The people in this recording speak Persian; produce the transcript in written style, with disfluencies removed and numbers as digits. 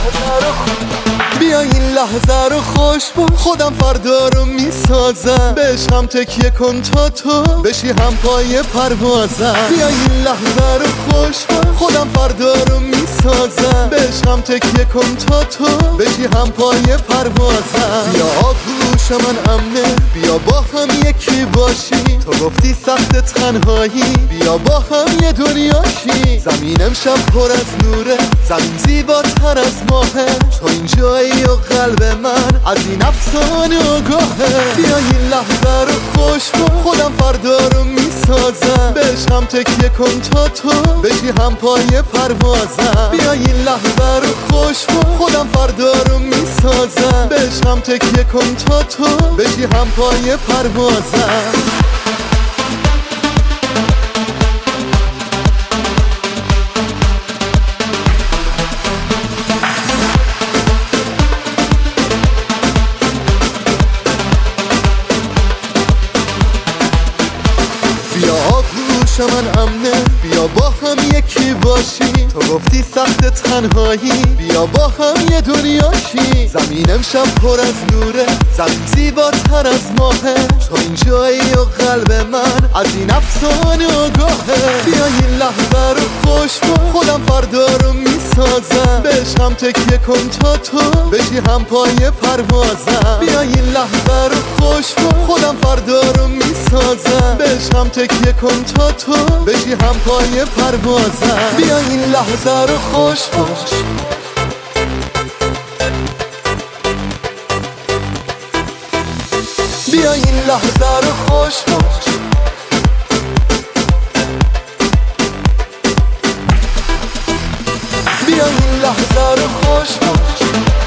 بیا این لحظه رو خوش با خودم فردا رو میسازم بهش هم تکیه کن تا تو بشی هم پای پروازم بیا این لحظه رو خوش با خودم فردا رو میسازم بهش هم تکیه کن تا تو بشی هم پای پروازم بیا آغوش من امنه بیا با هم یکی باشی تو گفتی سخت تنهایی بیا با هم یه دنیاشی زمین امشب پر از نوره زمین زیباتر از ماهه تو اینجایی و قلب من از این افسانه آگاهه بیا این لحظه رو خوش با خودم فردا رو میسازم بهش هم تکیه کن تا تو بشی هم پای پروازم بیا این لحظه رو خوش با خودم فردا رو میسازم بهش هم تکیه کن تا تو بشی هم پای پروازم بیا آغوش من امنه بیا با هم یکی باشی تو گفتی سخت تنهایی بیا با هم یه دنیاشی زمین امشب پر از نوره زمین زیباتر از ماهه تو اینجایی و قلب من از این افسانه آگاهه بیا این لحظه رو خوش با خودم فردا رو میسازم بهش هم تکیه کن تا تو بشی هم پای پروازم بیا این لحظه رو خوش با خودم فردا رو میسازم بهش هم تکیه کن تا تو بشی هم پای پروازم بیا این لحظه رو خوش باش بیا این لحظه رو خوش باش بیا این لحظه رو خوش باش